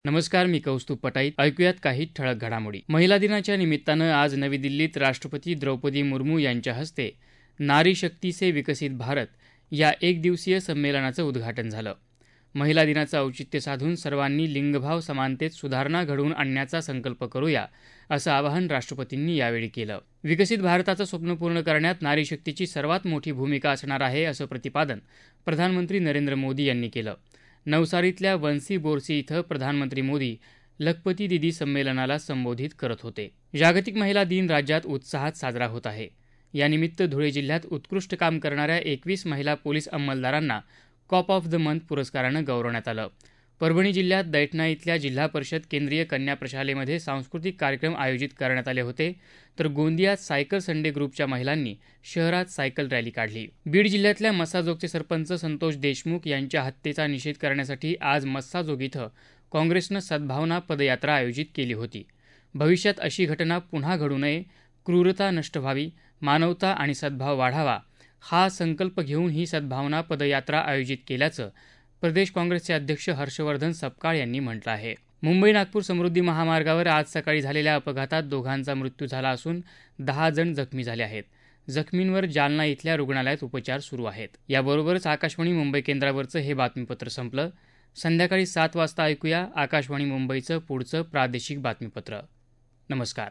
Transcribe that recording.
नमस्कार, मी कौस्तुभ पटाईत. ऐकूयात काही ठळक घडामोडी. महिला दिनाच्या निमित्तानं आज नवी दिल्लीत राष्ट्रपती द्रौपदी मुर्मू यांच्या हस्ते नारी शक्ती से विकसित भारत या एकदिवसीय संमेलनाचं उद्घाटन झालं. महिला दिनाचं औचित्य साधून सर्वांनी लिंगभाव समानतेत सुधारणा घडवून आणण्याचा संकल्प करूया, असं आवाहन राष्ट्रपतींनी यावेळी केलं. विकसित भारताचं स्वप्न पूर्ण करण्यात नारी शक्तीची सर्वात मोठी भूमिका असणार आहे, असं प्रतिपादन प्रधानमंत्री नरेंद्र मोदी यांनी केलं. नवसारीतल्या वंसी बोरसी इथं प्रधानमंत्री मोदी लखपती दिदी संमेलनाला संबोधित करत होते. जागतिक महिला दिन राज्यात उत्साहात साजरा होत आहे. यानिमित्त धुळे जिल्ह्यात उत्कृष्ट काम करणाऱ्या 21 महिला पोलीस अंमलदारांना कॉप ऑफ द मंथ पुरस्कारानं गौरवण्यात आलं. परभणी जिल्ह्यात दैठणा इथल्या जिल्हा परिषद केंद्रीय कन्या प्रशालेमध्ये सांस्कृतिक कार्यक्रम आयोजित करण्यात आले होते, तर गोंदियात सायकल संडे ग्रुपच्या महिलांनी शहरात सायकल रॅली काढली. बीड जिल्ह्यातल्या मस्साजोगचे सरपंच संतोष देशमुख यांच्या हत्येचा निषेध करण्यासाठी आज मस्साजोग इथं काँग्रेसनं सद्भावना पदयात्रा आयोजित केली होती. भविष्यात अशी घटना पुन्हा घडू नये, क्रूरता नष्ट व्हावी, मानवता आणि सद्भाव वाढावा हा संकल्प घेऊन ही सद्भावना पदयात्रा आयोजित केल्याचं प्रदेश काँग्रेसचे अध्यक्ष हर्षवर्धन सपकाळ यांनी म्हटलं आहे. मुंबई-नागपूर समृद्धी महामार्गावर आज सकाळी झालेल्या अपघातात दोघांचा मृत्यू झाला असून 10 जण जखमी झाले आहेत. जखमींवर जालना इथल्या रुग्णालयात उपचार सुरू आहेत. याबरोबरच आकाशवाणी मुंबई केंद्रावरचं हे बातमीपत्र संपलं. संध्याकाळी 7 वाजता ऐकूया आकाशवाणी मुंबईचं पुढचं प्रादेशिक बातमीपत्र. नमस्कार.